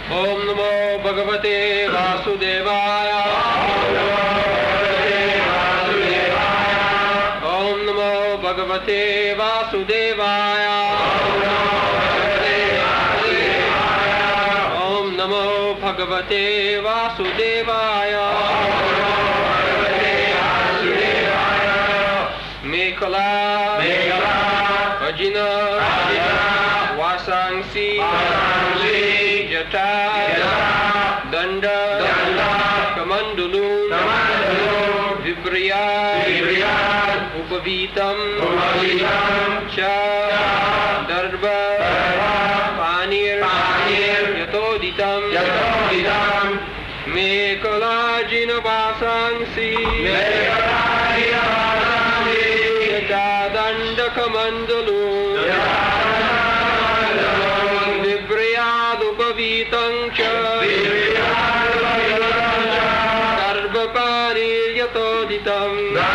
Om Namo Bhagavate Vasudevaya. Om Namo Bhagavate Vasudevaya. Om Namo Bhagavate Vasudevaya. Mekala Ajina Vasangsi Jata Danda Kamandulu Vibriya Upavitam Cha Darba Panir Yatoditam Mekala Jina Vasangsi Danda Kamandalu Vibriyadupavitang cha Garbhapanir yatoditam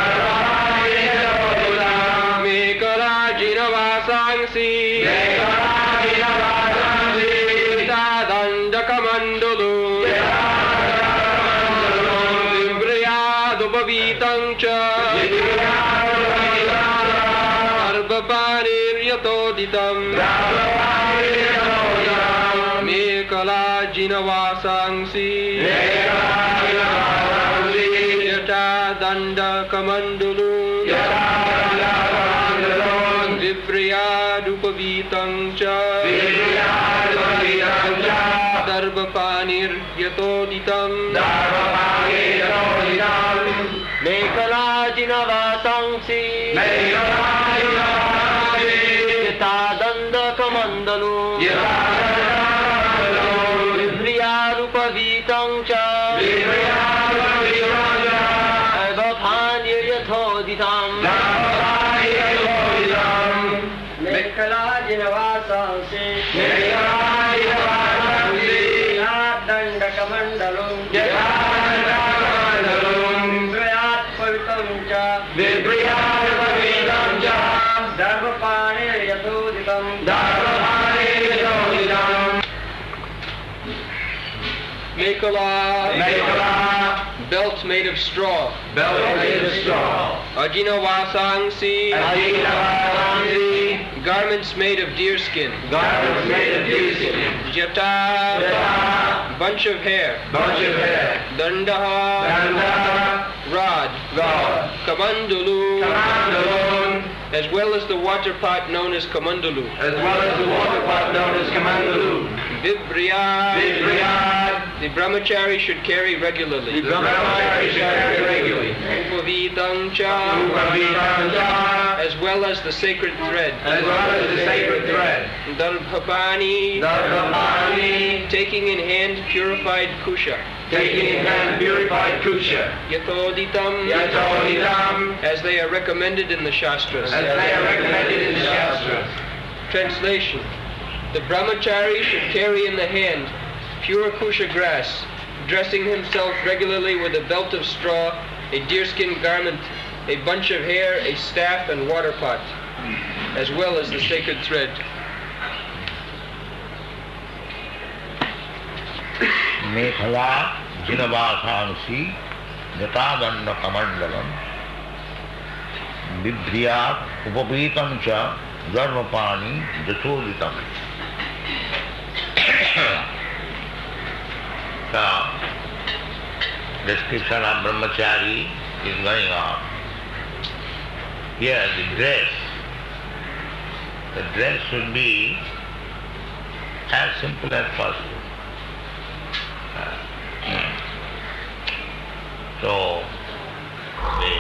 Mekalajina vasangsi Danda Kamandalu Vibriyadupavitang cha Garbhapanir yatoditam Mekala Jinavasangsi Yata Danda Kamandulu Vibriyadupavitang cha Darbhapanir yatoditam Mekala Jinavasangsi Yata Danda Kamandalu Vibriyadupavitang cha Darbhapanir yatoditam Mekala Jinavasangsi Danda Kamandalu Vibriyadupavitang cha Darbhapanir yatoditam Mekala belt made of straw. Ajina Vasangsi garments made of deerskin. Jata bunch of hair. Dandaha rod. Kamandulu as well as the water pot known as Kamandulu. Vibriya the brahmachari should carry regularly. Upavitang cha as well as the sacred thread. Darbhapani taking in hand purified kusha. Yatoditam as they are recommended in the Shastras. Translation: the brahmachari should carry in the hand pure kusha grass, dressing himself regularly with a belt of straw, a deerskin garment, a bunch of hair, a staff and water pot, as well as the sacred thread. Mekhala Jinavasangsi Yatadanda Kamandalam Vibriyat Upavitam cha Dharmapani Jasoditam. The description of brahmachari is going on. Here the dress should be as simple as possible. So the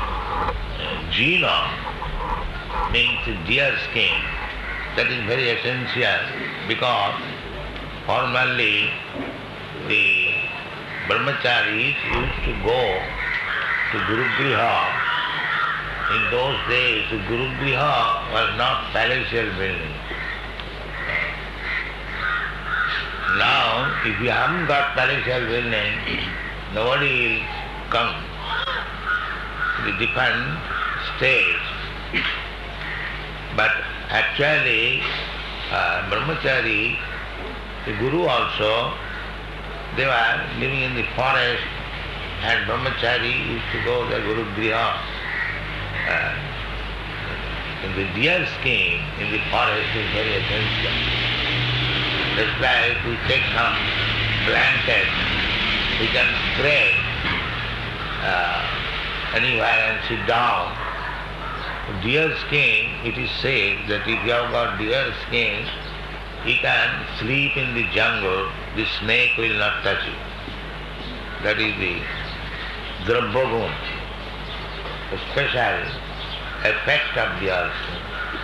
jina means deer skin. That is very essential because formerly the brahmacharis used to go to Guru Griha. In those days, the Guru Griha was not palatial building. Now, if you haven't got palatial building, nobody will come to the different stage. But actually, brahmachari, the Guru also they were living in the forest and brahmachari used to go to the Guru Griha. The deer skin in the forest is very essential. That's why if we take some blanket, we can spread anywhere and sit down. Deer skin, it is said that if you have got deer skin, you can sleep in the jungle, the snake will not touch you. That is the Drabbagun, the special effect of deer skin.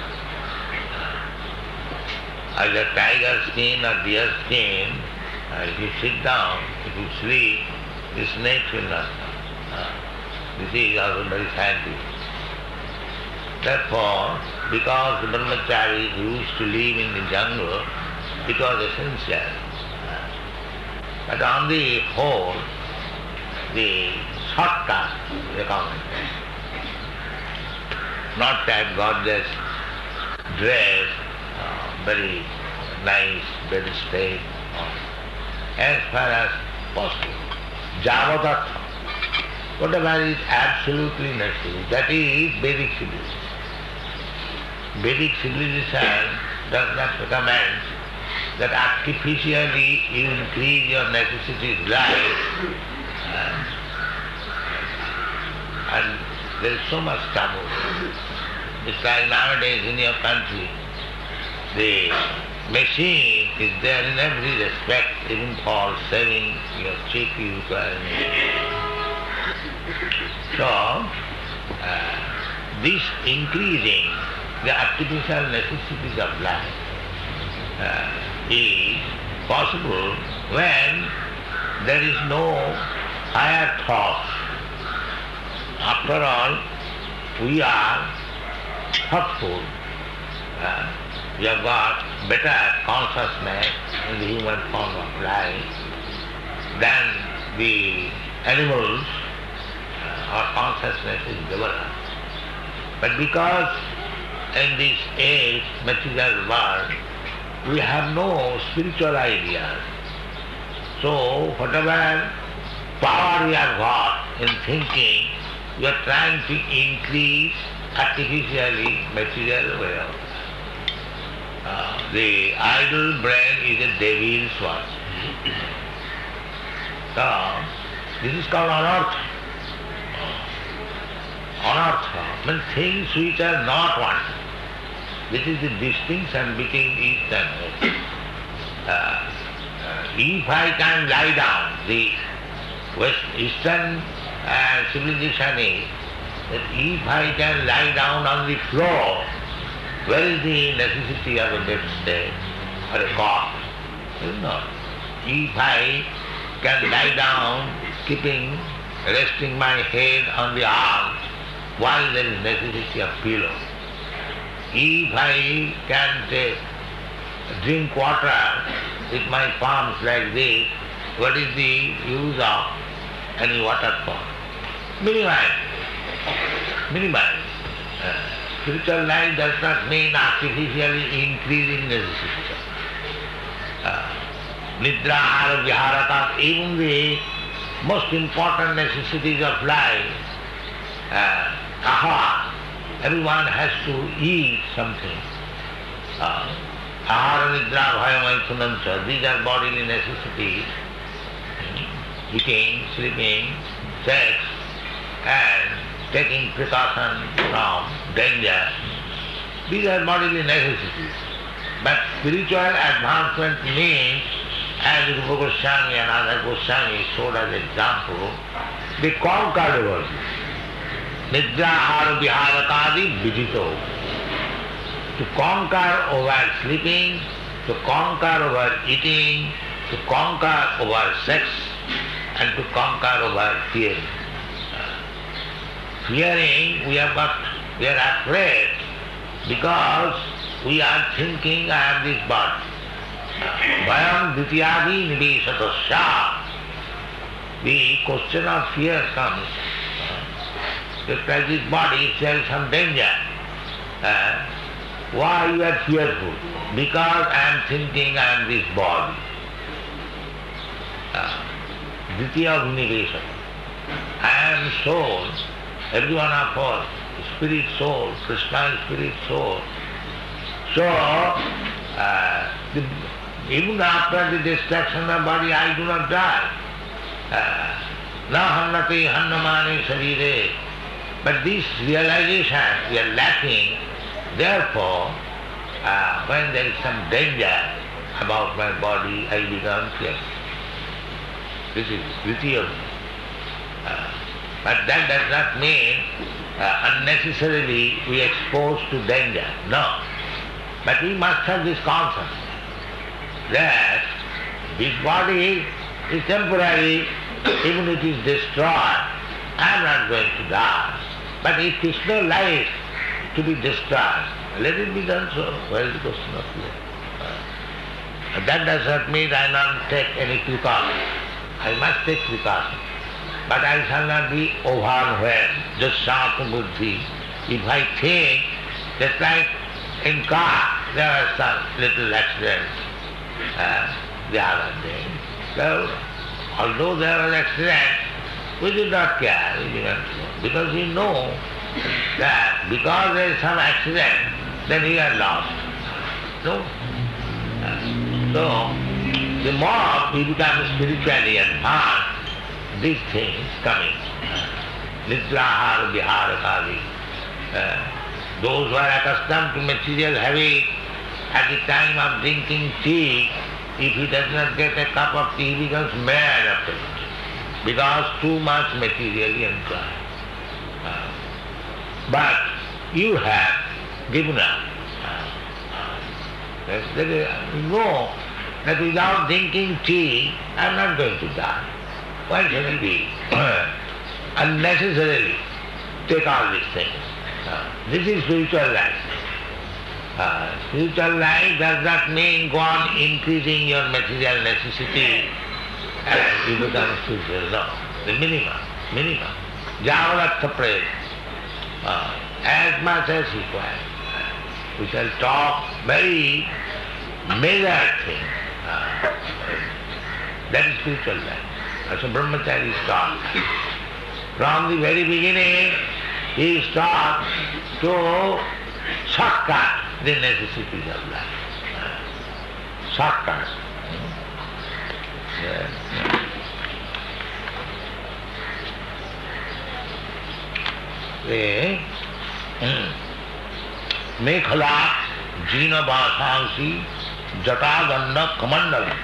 Either tiger skin or deer skin, if you sit down, if you sleep, the snake will not come. This is also very scientific. Therefore, because the brahmacharis used to live in the jungle, it was essential. But on the whole, the shortcut recommended. Not that gorgeous dress, very nice bedspread, as far as possible. Javatatha, whatever is absolutely necessary, that is Vedic civilization. Vedic civilization does not recommend that artificially you increase your necessities life, and there is so much trouble. It's like nowadays in your country, the machine is there in every respect, even for saving your cheap you require. So, this increasing the artificial necessities of life is possible when there is no higher thought. After all, we are thoughtful. We have got better consciousness in the human form of life than the animals. Our consciousness is developed. But because in this age, material world, we have no spiritual ideas. So whatever power we have got in thinking, we are trying to increase artificially material wealth. The idle brain is a devil's one. So, this is called anartha. Anartha means things which are not wanted. This is the distinction between East and West. If I can lie down, the Eastern civilization is that if I can lie down on the floor, where is the necessity of a bedstead or a cot? There is not. If I can lie down, resting my head on the arm, why there is necessity of pillow? If I can drink water with my palms like this, what is the use of any water pot? Minimize. Spiritual life does not mean artificially increasing necessity. Nidra, ahara, viharata, even the most important necessities of life, ahara, everyone has to eat something. Ahara, nidra, bhaya, maithunancha, these are bodily necessities. Eating, sleeping, sex, and taking precaution from danger. These are bodily necessities. But spiritual advancement means, as Rupa Goswami and other Goswami showed as example, they conquer the world. Nidra, ahara, viharatadi, vidito. To conquer over sleeping, to conquer over eating, to conquer over sex, and to conquer over fearing. Fearing, we are afraid because we are thinking I have this body. Vayam ditiyadi niveshatasya. The question of fear comes. Just like this body, there is some danger. Why you are fearful? Because I am thinking I am this body. Dvitiya Nivesana. I am soul, every one of us, spirit soul, Krishna spirit soul. So, even after the destruction of body, I do not die. Na hannati hannamani sarire. But this realization we are lacking. Therefore, when there is some danger about my body, I become careful. This is Dvitiya. But that does not mean unnecessarily we are exposed to danger. No. But we must have this concept that this body is temporary, even if it is destroyed, I am not going to die. But if Krishna likes to be destroyed, let it be done so. Where is the question of fear? That does not mean I not take any precaution. I must take precaution. But I shall not be overwhelmed, just shanta buddhi. If I think, just like in car, there are some little accidents the other day. So, although there was accident, we did not care, because we know that because there is some accident, then we are lost. No? So, the more we become spiritually advanced, these things coming. Nidrahara, vihara, kali. Those who are accustomed to material habit, at the time of drinking tea, if he does not get a cup of tea, he becomes mad after it, because too much materially enjoyed. But you have given up. You know that without drinking tea, I am not going to die. Why should I be unnecessarily take all these things? This is spiritual life. Spiritual life does not mean go on increasing your material necessity and you become spiritual. No, the minimum. Javaratha prayer, as much as required. We shall talk very measured things. That is spiritual life. So brahmachari is taught. From the very beginning, he is taught to shortcut the necessities of life. Shortcut. Mekhala jina basansi jata ganda kamandala.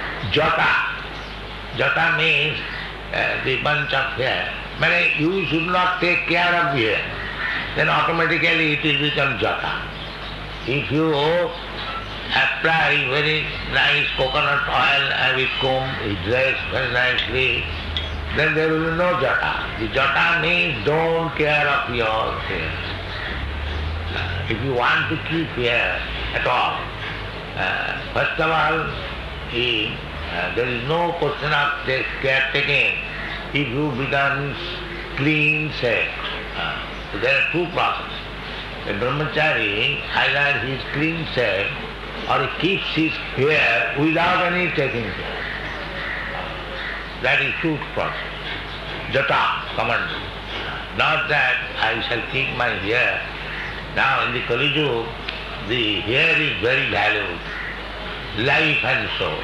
Jata means the bunch of hair. But you should not take care of the hair. Then automatically it will become jata. If you apply very nice coconut oil with comb, you dress very nicely, then there will be no jata. The jata means don't care of your hair. If you want to keep hair at all, first of all, there is no question of caretaking if you become clean shaved. So there are two processes. A brahmachari, either he is clean shaved or he keeps his hair without any taking care. That is two process. Jata, command. Not that I shall keep my hair. Now in the Kali Yuga, the hair is very valuable. Life and soul.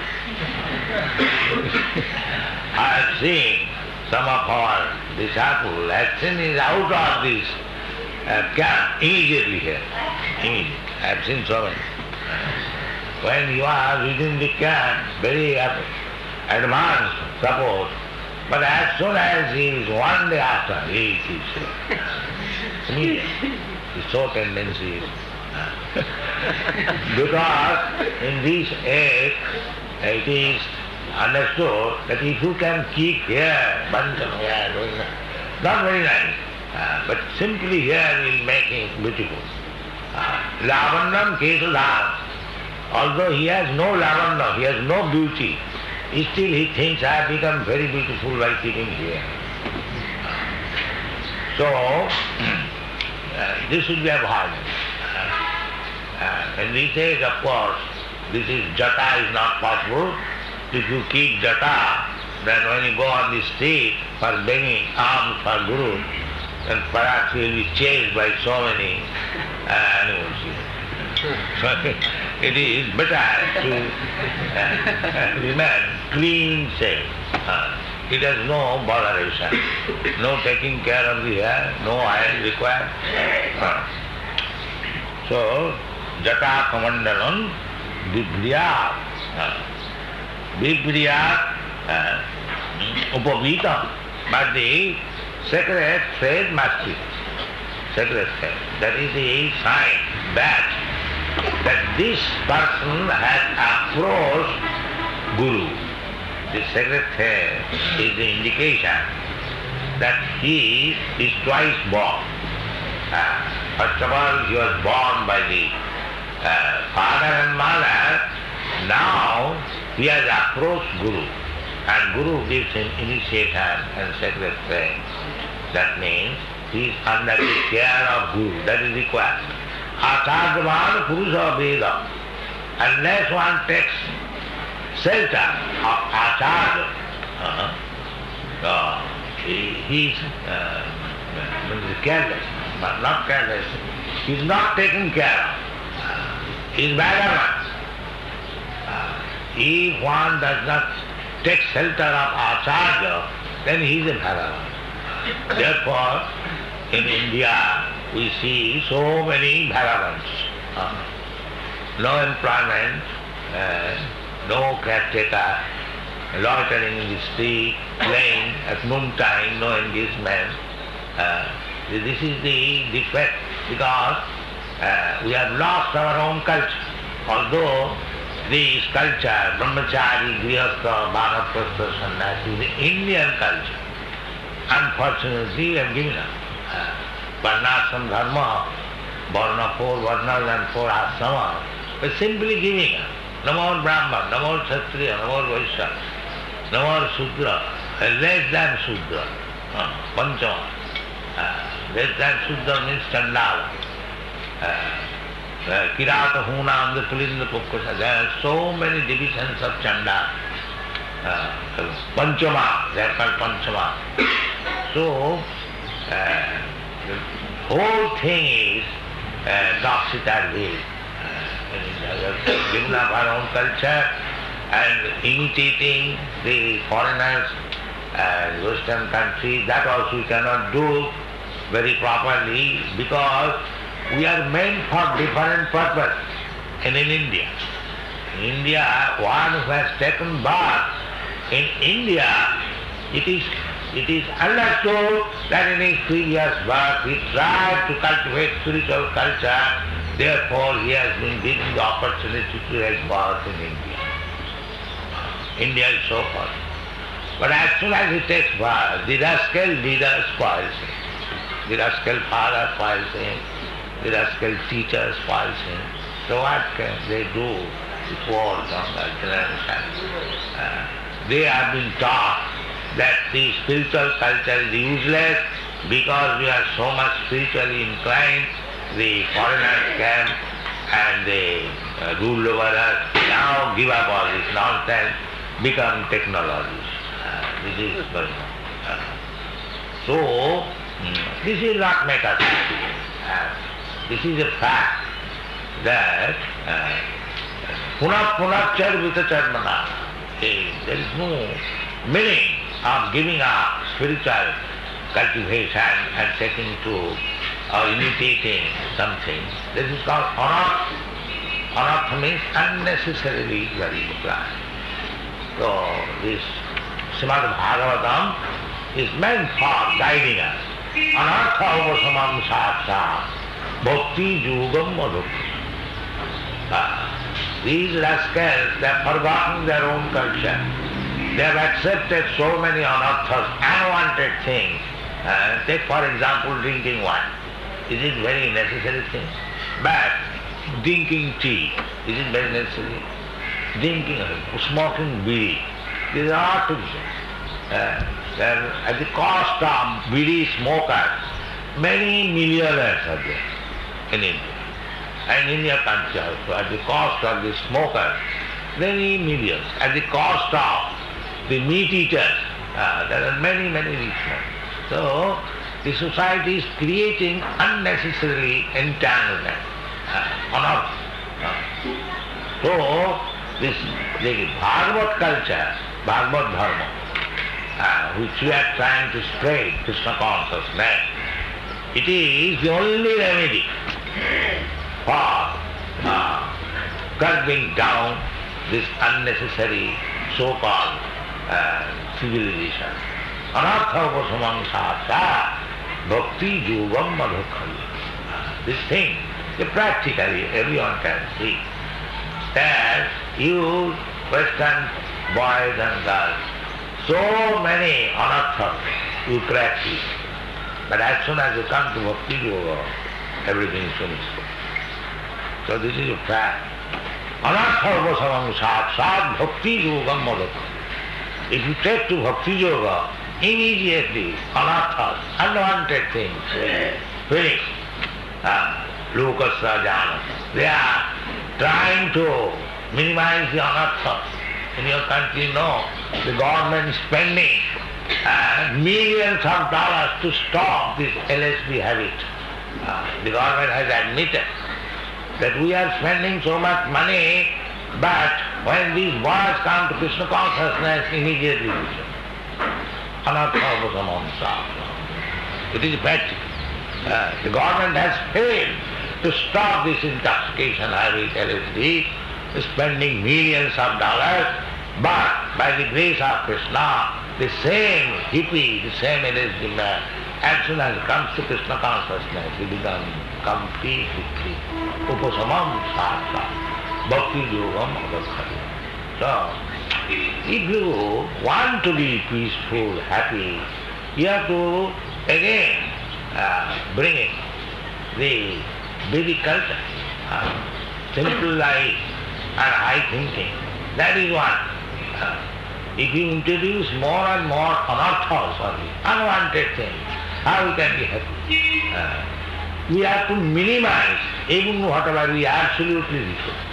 I have seen some of our disciples have seen out of this camp immediately here. Immediately. I have seen so many. When you are within the camp, very advanced support, but as soon as he is one day after, he keeps it. Immediately. His so tendency is. Because in this age, it is understood that if you can keep hair, bunch of hair, not very nice, but simply hair will make it beautiful. Lavandam Kesalam, although he has no lavanda, he has no beauty, still he thinks I have become very beautiful by keeping hair. So, this should be avoided. In this age, of course, this is jata is not possible. If you keep jata, that when you go on the street for begging alms for Guru, then perhaps you will be chased by so many animals. So it is better to remain clean shaven. It has no botheration, no taking care of the hair, no oil required. So, jata kamandalam vibriyat. Vibriyat upavita. But the sacred thread must be sacred thread. That is the sign that this person has approached Guru. The sacred thread is the indication that he is twice born. First of all, he was born by the father and mother. Now he has approached Guru, and Guru gives him initiation and sacred thread. That means he is under the care of Guru. That is required. Acharyavan Purusha Veda. Unless one takes shelter of Acharya, he is careless, but not careless. He is not taken care of. He is vagabond. If one does not take shelter of Acharya, then he is a vagabond. Therefore, in India, we see so many vagabonds. No employment, no caretaker, loitering in the street, playing at noontime, no engagement. This is the defect because we have lost our own culture. Although this culture, brahmachari, grihastha, vanaprastha, sannyasi, is the Indian culture. Unfortunately, we have given up. Varnashram dharma, varna 4 varnas and 4 ashramas, but simply giving up. No more Brahman, no more Kshatriya, no more Vaishya, no more Shudra, less than Shudra, Panchama. Less than Shudra means Chandala. Kirata, Huna, and the Pulinda Pukkasa. There are so many divisions of Chandala. Panchama, they are called Panchama. So, the whole thing is topsy-turvy. Giving up our own culture and imitating the foreigners and Western countries, that also we cannot do very properly because we are meant for different purpose. And in India, one who has taken birth in India, it is understood that in his previous birth he tried to cultivate spiritual culture, therefore he has been given the opportunity to take birth in India. India is so far. But as soon as he takes birth, the rascal leader spoils him. The rascal father spoils him. The rascal teacher spoils him. So what can they do? The poor younger generation. They have been taught that the spiritual culture is useless because we are so much spiritually inclined. The foreigners came and they rule over us. Now give up all this nonsense, become technologies. This is going on. So, this is not make us happy. This is a fact that punachar vitacharmana. There is no meaning of giving up spiritual cultivation and taking to or imitating something. This is called anartha. Anartha means unnecessarily very blind. So this Srimad Bhagavatam is meant for guiding us. Anartha upasamam sātsa bhakti yugam madhukti. These rascals, they have forgotten their own culture. They have accepted so many anarthas, unwanted things. Take for example drinking wine. Is it very necessary thing? But drinking tea, is it very necessary? Smoking bidi, these are artificial. At the cost of bidi smokers, many millionaires are there in India. And in your country also, at the cost of the smokers, many millions. At the cost of the meat eaters. There are many, many rich men. So the society is creating unnecessarily entanglement on earth. So the Bhagavad culture, Bhagavad Dharma, which we are trying to spread, Krishna consciousness, it is the only remedy for curbing down this unnecessary so-called civilization. Anartha upasamam sāsā bhakti yogam madhukkhavi. This thing, practically everyone can see that you Western boys and girls, so many anarthas you practice, but as soon as you come to bhakti yoga, everything is finished. So this is a fact. Anartha upasamam sāsā bhakti yogam madhukkhavi. If you take to bhakti yoga, immediately anarthas, unwanted things, finish. Lokasya jnana. They are trying to minimize the anarthas. In your country, no, the government is spending millions of dollars to stop this LSD habit. The government has admitted that we are spending so much money, but when these boys come to Krishna consciousness, immediately we say, anartha upasamam sāsā. It is practical. The government has failed to stop this intoxication habit, LSD, spending millions of dollars, but by the grace of Krishna, the same hippie, the same LSD man, as soon as it comes to Krishna consciousness, he becomes completely free. Upasamam sāsā, bhakti yogam madhukkhavi. So, if you want to be peaceful, happy, you have to again bring in the Vedic culture, simple life and high thinking. That is one. If you introduce more and more anarthas, unwanted things, how we can be happy? We have to minimize even whatever we absolutely require.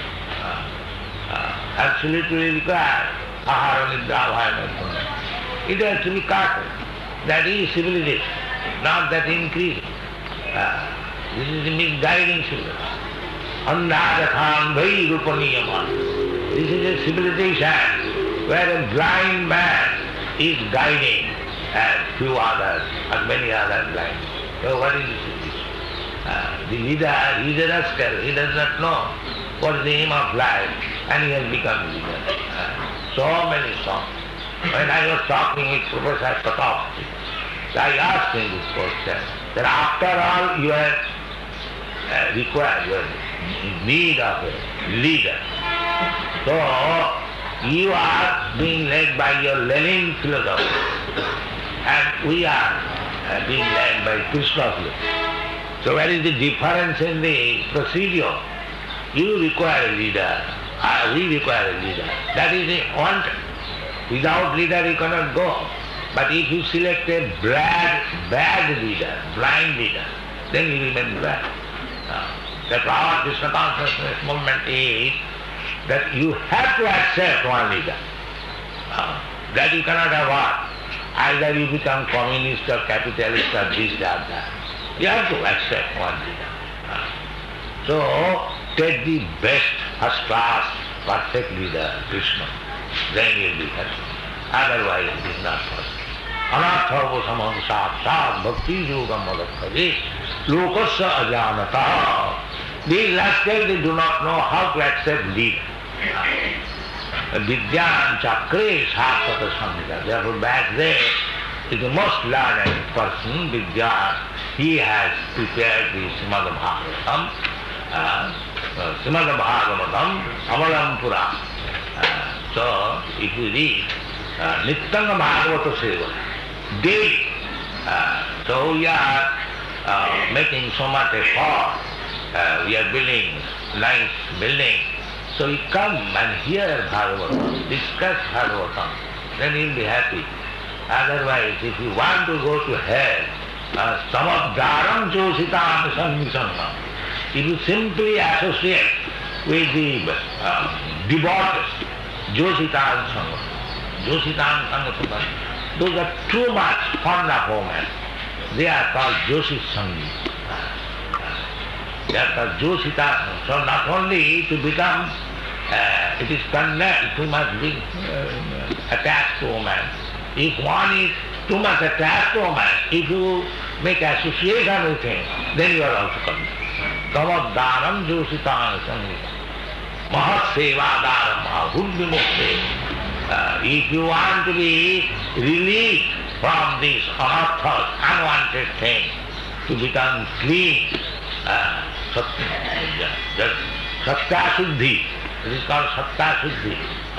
Absolutely required. Ahara nidra bhaya. It has to be cut. That is civilization, not that increasing. This is the misguiding civilization. Annadatham vai rupaniyama. This is a civilization where a blind man is guiding and few others and many others blind. So what is this? The leader is a rascal, he does not know what is the aim of life, and he has become leader. So many songs. When I was talking with Professor Patowski, I asked him this question, that after all you are required, you are in need of a leader. So you are being led by your Lenin philosophy, and we are being led by Krishna philosophy. So where is the difference in the procedure? You require a leader, we require a leader. That is the wanted. Without leader you cannot go. But if you select a bad leader, blind leader, then you remain blind. The power of Krishna consciousness movement is that you have to accept one leader. That you cannot avoid. Either you become communist or capitalist or this or that. You have to accept one leader. So take the best, first class, perfect leader, Krishna. Then you will be happy. Otherwise it is not possible. Anartha upasamam sāsā bhakti yogam madhukkhavi lokasya ajnanatah. These rascals, they do not know how to accept leader. Vidyan chakre sāsvata samhita. Therefore back there is the most learned person, Vidya. He has prepared the Srimad Bhagavatam, Amalam Purana. So if we read Nityanga Bhagavata Seva, daily, so we are making so much effort, we are building nice buildings, so you come and hear Bhagavatam, discuss Bhagavatam, then you'll be happy. Otherwise, if you want to go to hell, samabdaram jositam sammisangam, if you simply associate with the devotees, jositam sangam, Joshitan Sangasambhava, those are too much fond of women. They are called Joshi Sangi. They are called Joshita. So not only to become, it is condemned, too much being attached to woman. If one is too much attached to woman, if you make association with him, then you are also condemned. Kavaddaram Joshitan Sangi. Mahat Sevadaram Ahulvimukte. If you want to be relieved from this unorthodox, unwanted thing, to become clean, Satya Shuddhi, it is called Satya Shuddhi.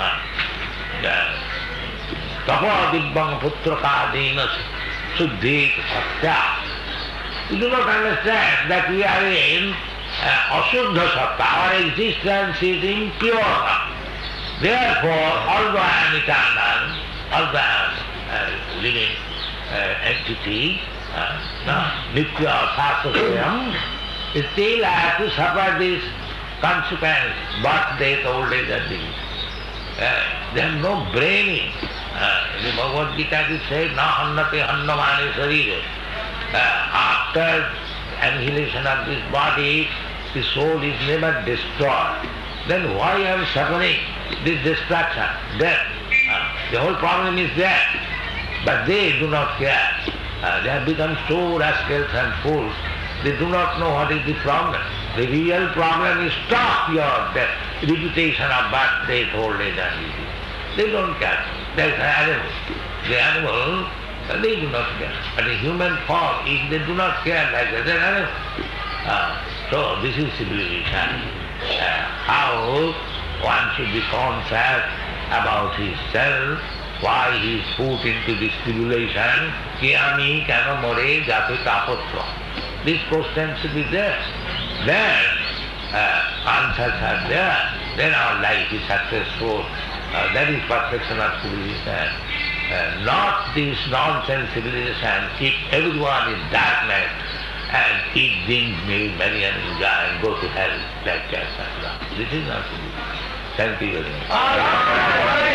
Tapo Dibbang Putrakadina Shuddhi Satya. You do not understand that we are in Ashuddha Sattva, our existence is impure. Therefore, although I am eternal, although I am living entity, Nitya Sasasayam, still I have to suffer this consequence, birth, death, old age and disease. There is no braining. In the Bhagavad Gita it says, Na hannate hannamane sarire. After annihilation of this body, the soul is never destroyed. Then why I am suffering this destruction, death? The whole problem is death. But they do not care. They have become so rascals and fools, they do not know what is the problem. The real problem is stop your death, repetition of birth, death, old age and disease. They don't care. There is an animal. The animal, they do not care. But the human form, if they do not care like that, they are animal. So this is civilization. How one should be conscious about his self, why he is put into this tribulation, ki ami keno more jate tapotra. This question should be there. Then answers are there. Then our life is successful. That is perfection of civilization. Not this nonsense civilization, keep everyone in darkness and eat things, milk, money and enjoy and go to hell like that. This is not civilization. Thank you very much.